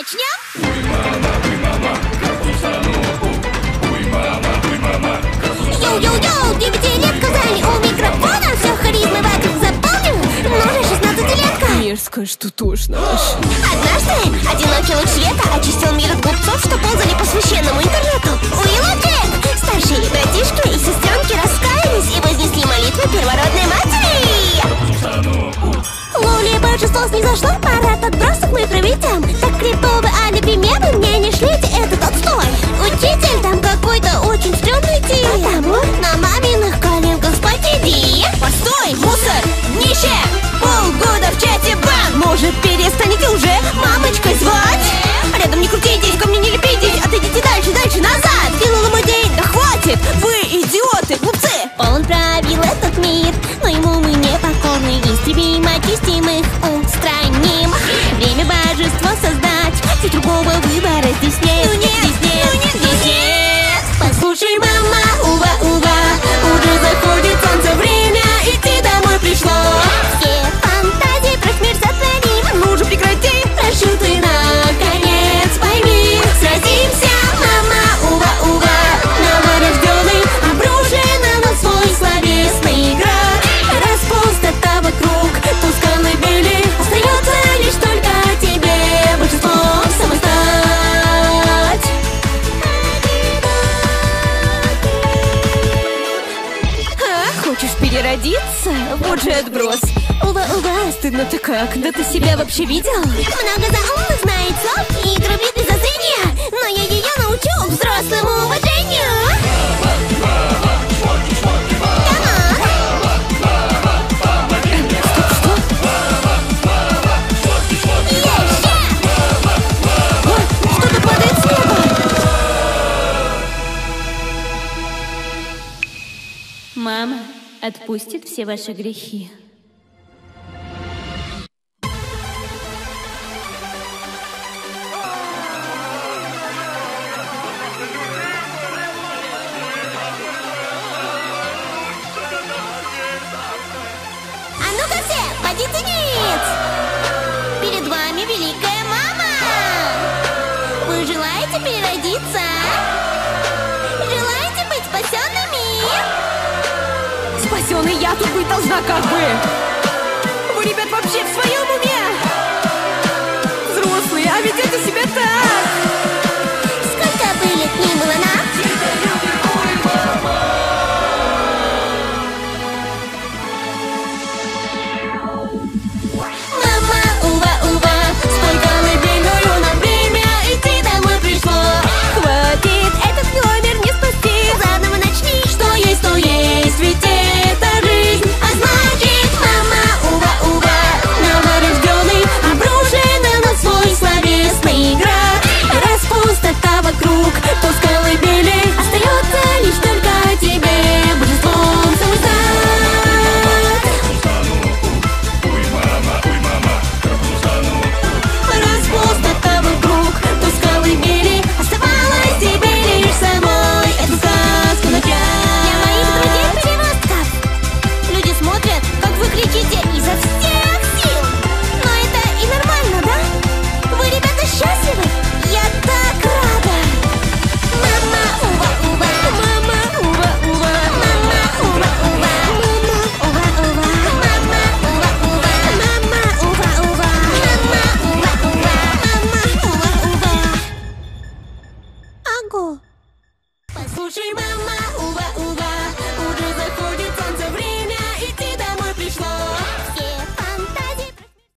Йоу-йоу-йоу, 9-летка в зале, у микрофона все харизмы вокруг заполнен. Ну же, 16-летка. Мерзкая штутошна. Однажды одинокий луч света очистил мир от глупцов, что ползали по священному интернету. Уилл и Джек, старшие братишки и сестренки, раскаялись и вознесли молитву первородной матери. Лули, божество снизошло, парад отбросов мы проведем. Так криповые алиби мемы мне не шлите этот отстой. Учитель, там какой-то очень стрёмный тип. Потому на маминых коленках спотеди. Постой, мусор, днище! Полгода в чате бан! Может, перестанете уже мамочкой звать? Рядом не крутитесь, ко мне не лепитесь. Отойдите дальше, дальше, назад. Кинула мой день, да хватит! Вы идиоты, глупцы! Он правил этот мир, но ему мы не покорны. Истребим, очистим их, устраним. Время божества создать, и другого выбора здесь нет. Здесь нет. Послушай, мама, ува-ува, уже заходит солнце, время идти домой пришло. Все фантазии про смерть сотворим. Ну же прекрати, прошу ты, наконец пойми. Сразимся, мама, ува-ува, новорожденный обрушен на нас свой словесный град. Раз пустота вокруг, тусканы бели, остается лишь только тебе большинством самой стать. Хочешь переродиться? Вот же отброс. Ува-ува. Стыдно-то как? Да ты себя вообще видел? Много заумных знает слов и грубит без зазрения. Но я ее научу взрослому уважению. Что-то падает с неба! Мама отпустит все ваши грехи. А ну-ка все, подите ниц! Перед вами великая мама! Вы желаете переродиться? Желаете быть спасенными? Спасенный я тут быть должна как бы. Вы, ребят, вообще в своем уме? Взрослые, а ведете себя так. Сколько бы лет ни было нам? Мама, ува-ува, спой колыбельную, нам время идти домой пришло. Хватит, этот номер не спасти. Заново начни. Что есть, то есть, ведь это жизнь. А значит, мама, ува-ува, новорожденный обрушен на нас свой словесный град. Раз пустота вокруг, то с колыбели остается лишь только тебе божеством самой стать. Раз пустота вокруг, то с колыбели оставалось тебе лишь самой эту сказку начать. Для моих друзей-переростков. Люди смотрят, как вы кричите изо всех сил. Но это и нормально, да? Вы, ребята, счастливы? Я так рада. Мама, ува-ува. Мама, ува-ува, Мама, ува-ува. Мама, ува-ува. Мама, ува-ува. Мама, ува-ува. Мама, ува-ува. Мама, ува-ува. Агу. послушай, мама.